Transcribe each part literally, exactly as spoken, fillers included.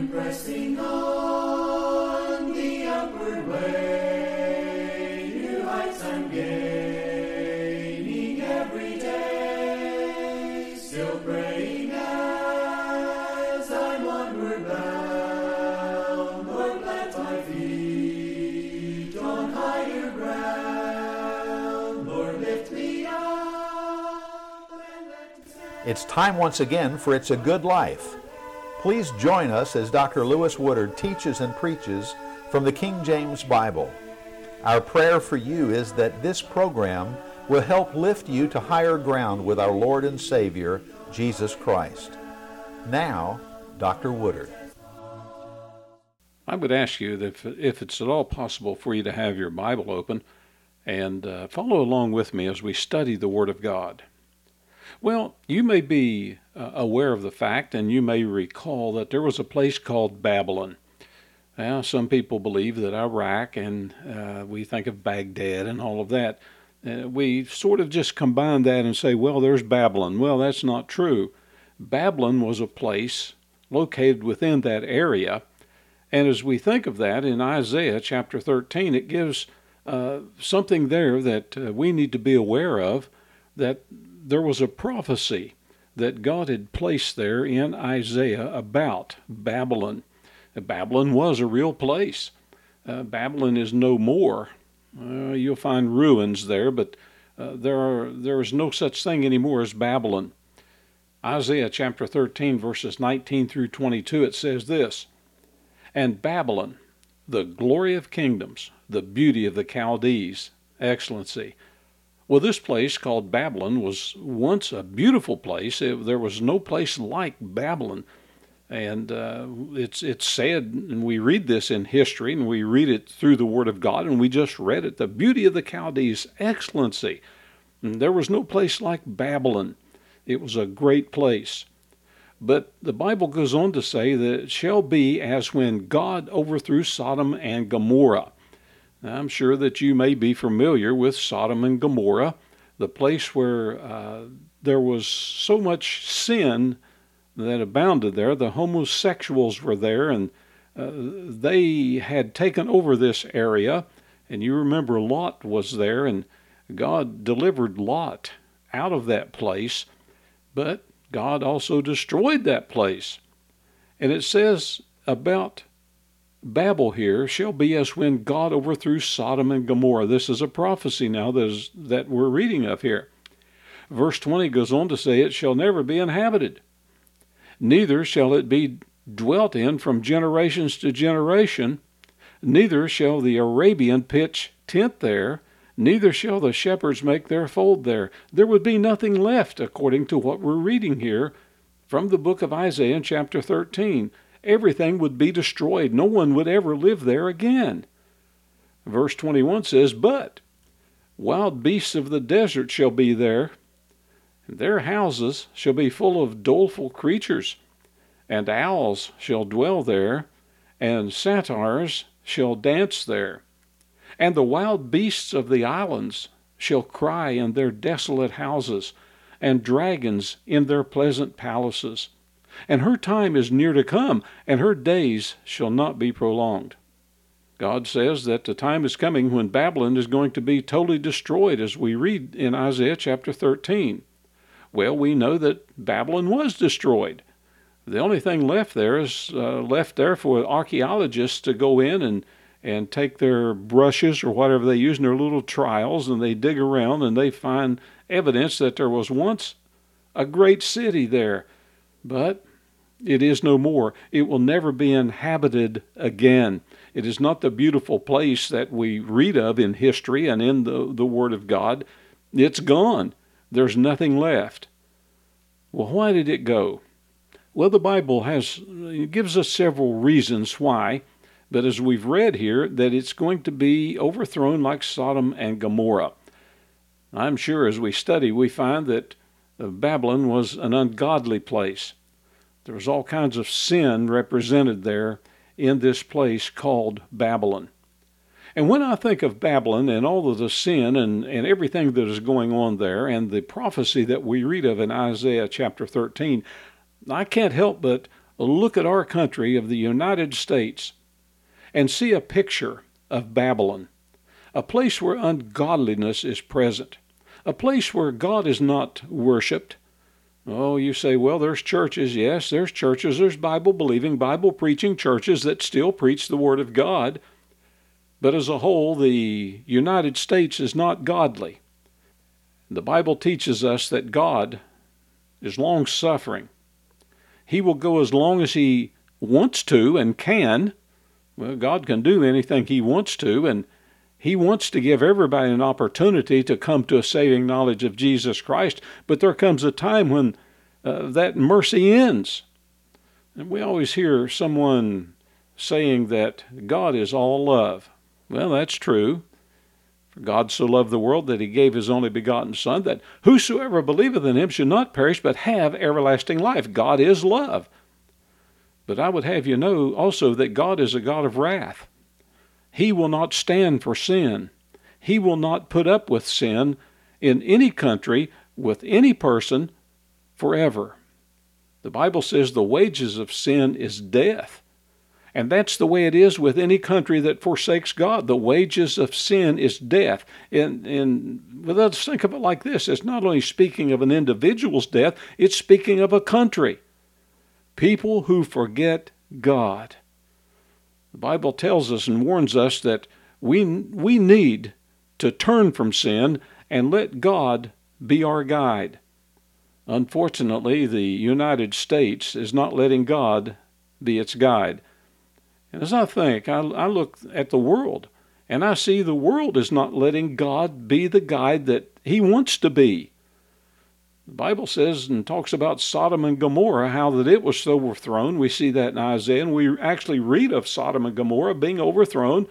pressing on the upward way, new heights I'm gaining every day, still praying as I'm onward bound. Lord, plant my feet on higher ground. Lord, lift me up and let me stand. It's time once again for It's a Good Life. Please join us as Doctor Lewis Woodard teaches and preaches from the King James Bible. Our prayer for you is that this program will help lift you to higher ground with our Lord and Savior, Jesus Christ. Now, Doctor Woodard. I would ask you that if, if it's at all possible for you to have your Bible open and uh, follow along with me as we study the Word of God. Well, you may be uh, aware of the fact, and you may recall that there was a place called Babylon. Now, some people believe that Iraq, and uh, we think of Baghdad and all of that. Uh, we sort of just combine that and say, well, there's Babylon. Well, that's not true. Babylon was a place located within that area. And as we think of that in Isaiah chapter thirteen, it gives uh, something there that uh, we need to be aware of, that there was a prophecy that God had placed there in Isaiah about Babylon. Babylon was a real place. Uh, Babylon is no more. Uh, you'll find ruins there, but uh, there are there is no such thing anymore as Babylon. Isaiah chapter thirteen, verses nineteen through twenty-two, it says this, "And Babylon, the glory of kingdoms, the beauty of the Chaldees, excellency." Well, this place called Babylon was once a beautiful place. It, there was no place like Babylon. And uh, it's it's said, and we read this in history, and we read it through the Word of God, and we just read it, the beauty of the Chaldees, excellency. And there was no place like Babylon. It was a great place. But the Bible goes on to say that it shall be as when God overthrew Sodom and Gomorrah. I'm sure that you may be familiar with Sodom and Gomorrah, the place where uh, there was so much sin that abounded there. The homosexuals were there, and uh, they had taken over this area. And you remember Lot was there, and God delivered Lot out of that place, but God also destroyed that place. And it says about Babel here shall be as when God overthrew Sodom and Gomorrah. This is a prophecy now that, is, that we're reading of here. Verse twenty goes on to say, "It shall never be inhabited, neither shall it be dwelt in from generations to generation, neither shall the Arabian pitch tent there, neither shall the shepherds make their fold there." There would be nothing left, according to what we're reading here from the book of Isaiah in chapter thirteen. Everything would be destroyed. No one would ever live there again. Verse twenty-one says, "But wild beasts of the desert shall be there, and their houses shall be full of doleful creatures, and owls shall dwell there, and satyrs shall dance there. And the wild beasts of the islands shall cry in their desolate houses, and dragons in their pleasant palaces. And her time is near to come, and her days shall not be prolonged." God says that the time is coming when Babylon is going to be totally destroyed, as we read in Isaiah chapter thirteen. Well, we know that Babylon was destroyed. The only thing left there is uh, left there for archaeologists to go in and, and take their brushes or whatever they use in their little trials, and they dig around and they find evidence that there was once a great city there. But it is no more. It will never be inhabited again. It is not the beautiful place that we read of in history and in the, the Word of God. It's gone. There's nothing left. Well, why did it go? Well, the Bible has it gives us several reasons why, but as we've read here, that it's going to be overthrown like Sodom and Gomorrah. I'm sure as we study, we find that Babylon was an ungodly place. There was all kinds of sin represented there in this place called Babylon. And when I think of Babylon and all of the sin and, and everything that is going on there and the prophecy that we read of in Isaiah chapter thirteen, I can't help but look at our country of the United States and see a picture of Babylon, a place where ungodliness is present, a place where God is not worshiped. Oh, you say, well, there's churches. Yes, there's churches. There's Bible-believing, Bible-preaching churches that still preach the Word of God. But as a whole, the United States is not godly. The Bible teaches us that God is long-suffering. He will go as long as He wants to and can. Well, God can do anything He wants to, and He wants to give everybody an opportunity to come to a saving knowledge of Jesus Christ, but there comes a time when uh, that mercy ends. And we always hear someone saying that God is all love. Well, that's true. For God so loved the world that He gave His only begotten Son, that whosoever believeth in Him should not perish, but have everlasting life. God is love. But I would have you know also that God is a God of wrath. He will not stand for sin. He will not put up with sin in any country, with any person, forever. The Bible says the wages of sin is death. And that's the way it is with any country that forsakes God. The wages of sin is death. And, and well, let's think of it like this. It's not only speaking of an individual's death, it's speaking of a country. People who forget God. The Bible tells us and warns us that we, we need to turn from sin and let God be our guide. Unfortunately, the United States is not letting God be its guide. And as I think, I, I look at the world, and I see the world is not letting God be the guide that He wants to be. The Bible says and talks about Sodom and Gomorrah, how that it was overthrown. We see that in Isaiah, and we actually read of Sodom and Gomorrah being overthrown.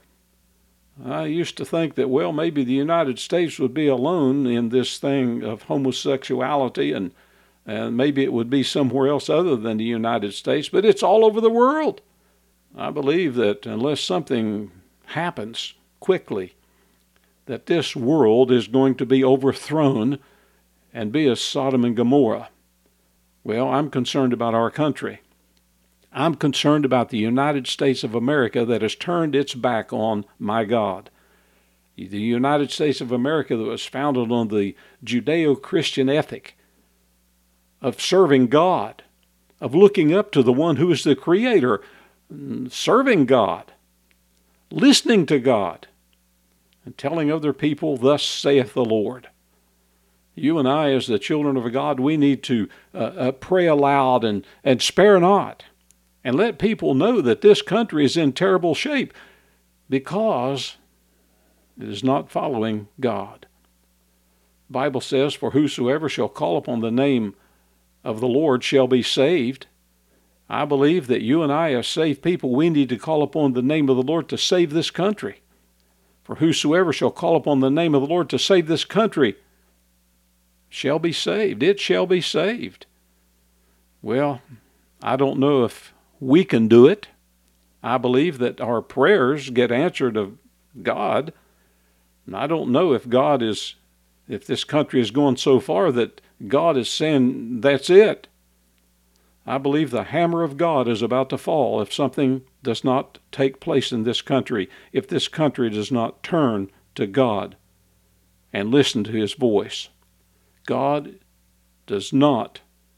I used to think that, well, maybe the United States would be alone in this thing of homosexuality, and, and maybe it would be somewhere else other than the United States, but it's all over the world. I believe that unless something happens quickly, that this world is going to be overthrown and be as Sodom and Gomorrah. Well, I'm concerned about our country. I'm concerned about the United States of America that has turned its back on my God. The United States of America that was founded on the Judeo-Christian ethic of serving God, of looking up to the one who is the Creator, serving God, listening to God, and telling other people, thus saith the Lord. You and I, as the children of God, we need to uh, uh, pray aloud and, and spare not, and let people know that this country is in terrible shape because it is not following God. The Bible says, for whosoever shall call upon the name of the Lord shall be saved. I believe that you and I, as saved people, we need to call upon the name of the Lord to save this country. For whosoever shall call upon the name of the Lord to save this country shall be saved. It shall be saved. Well, I don't know if we can do it. I believe that our prayers get answered of God. And I don't know if God is, if this country is going so far that God is saying, that's it. I believe the hammer of God is about to fall if something does not take place in this country, if this country does not turn to God and listen to His voice. God does not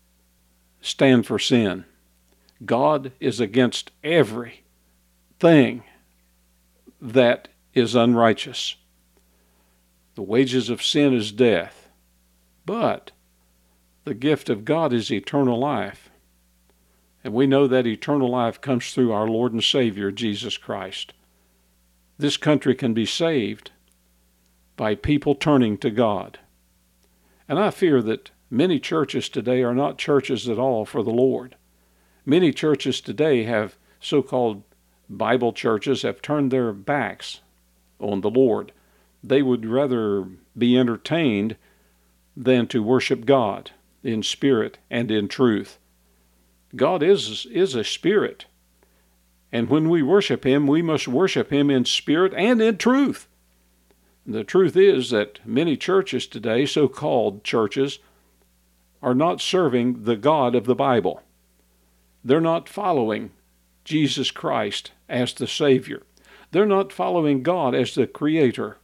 stand for sin. God is against everything that is unrighteous. The wages of sin is death, but the gift of God is eternal life. And we know that eternal life comes through our Lord and Savior, Jesus Christ. This country can be saved by people turning to God. And I fear that many churches today are not churches at all for the Lord. Many churches today have, so-called Bible churches, have turned their backs on the Lord. They would rather be entertained than to worship God in spirit and in truth. God is, is a spirit. And when we worship Him, we must worship Him in spirit and in truth. The truth is that many churches today, so-called churches, are not serving the God of the Bible. They're not following Jesus Christ as the Savior. They're not following God as the Creator.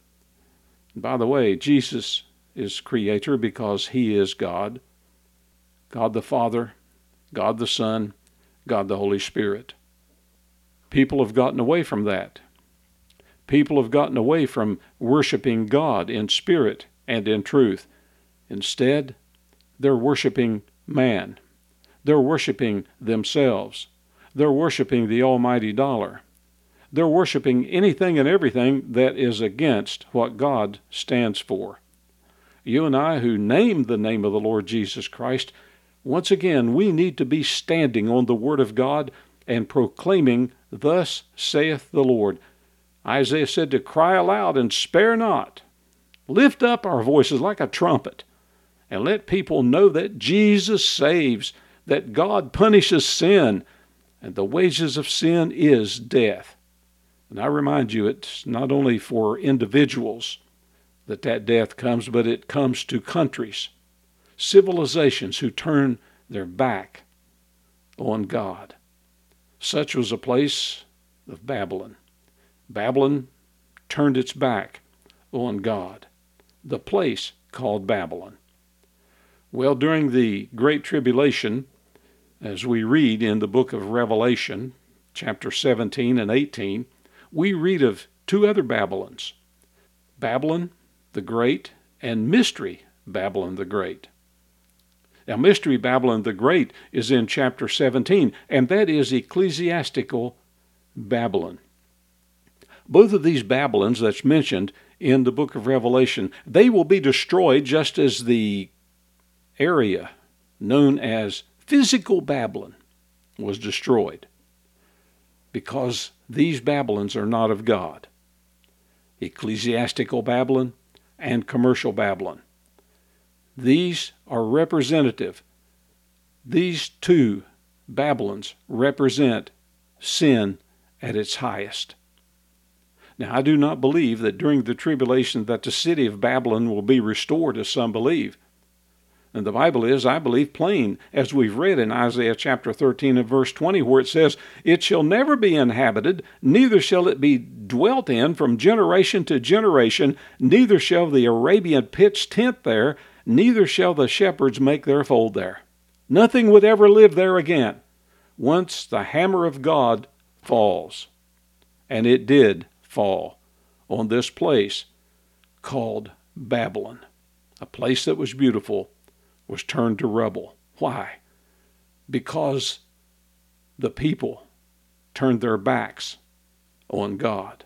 By the way, Jesus is Creator because He is God. God the Father, God the Son, God the Holy Spirit. People have gotten away from that. People have gotten away from worshiping God in spirit and in truth. Instead, they're worshiping man. They're worshiping themselves. They're worshiping the almighty dollar. They're worshiping anything and everything that is against what God stands for. You and I who name the name of the Lord Jesus Christ, once again, we need to be standing on the Word of God and proclaiming, "Thus saith the Lord." Isaiah said to cry aloud and spare not. Lift up our voices like a trumpet and let people know that Jesus saves, that God punishes sin, and the wages of sin is death. And I remind you, it's not only for individuals that that death comes, but it comes to countries, civilizations who turn their back on God. Such was a place of Babylon. Babylon turned its back on God, the place called Babylon. Well, during the Great Tribulation, as we read in the book of Revelation, chapter seventeen and eighteen, we read of two other Babylons, Babylon the Great and Mystery Babylon the Great. Now, Mystery Babylon the Great is in chapter seventeen, and that is ecclesiastical Babylon. Both of these Babylons that's mentioned in the book of Revelation, they will be destroyed just as the area known as physical Babylon was destroyed, because these Babylons are not of God. Ecclesiastical Babylon and commercial Babylon. These are representative. These two Babylons represent sin at its highest. Now, I do not believe that during the tribulation that the city of Babylon will be restored, as some believe. And the Bible is, I believe, plain, as we've read in Isaiah chapter thirteen and verse twenty, where it says, "It shall never be inhabited, neither shall it be dwelt in from generation to generation, neither shall the Arabian pitch tent there, neither shall the shepherds make their fold there." Nothing would ever live there again once the hammer of God falls. And it did fall on this place called Babylon. A place that was beautiful was turned to rubble. Why? Because the people turned their backs on God.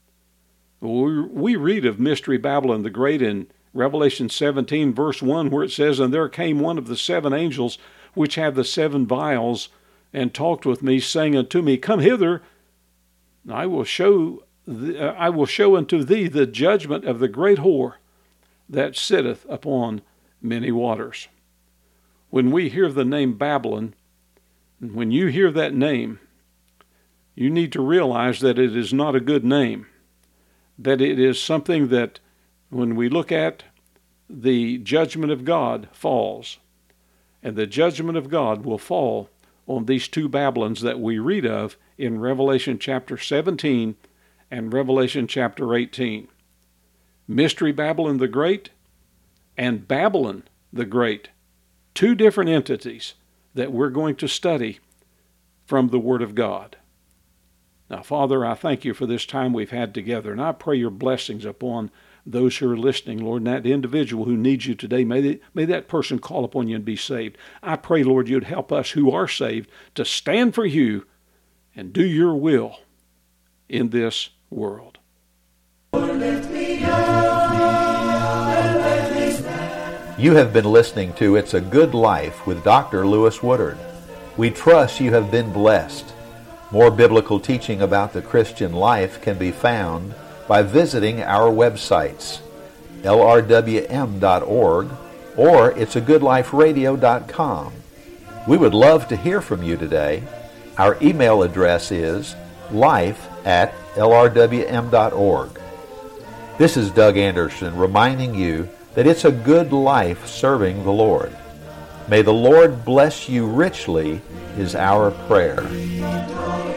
We read of Mystery Babylon the Great in Revelation seventeen, verse one, where it says, "And there came one of the seven angels which have the seven vials, and talked with me, saying unto me, Come hither, I will show th- I will show unto thee the judgment of the great whore that sitteth upon many waters." When we hear the name Babylon, when you hear that name, you need to realize that it is not a good name, that it is something that when we look at, the judgment of God falls. And the judgment of God will fall on these two Babylons that we read of in Revelation chapter seventeen and Revelation chapter eighteen. Mystery Babylon the Great and Babylon the Great. Two different entities that we're going to study from the Word of God. Now, Father, I thank you for this time we've had together, and I pray your blessings upon those who are listening, Lord, and that individual who needs you today. May, they, may that person call upon you and be saved. I pray, Lord, you'd help us who are saved to stand for you and do your will in this world. You have been listening to It's a Good Life with Doctor Lewis Woodard. We trust you have been blessed. More biblical teaching about the Christian life can be found by visiting our websites, L R W M dot org or it's a good life radio dot com. We would love to hear from you today. Our email address is life at L R W M dot org. This is Doug Anderson reminding you that it's a good life serving the Lord. May the Lord bless you richly is our prayer.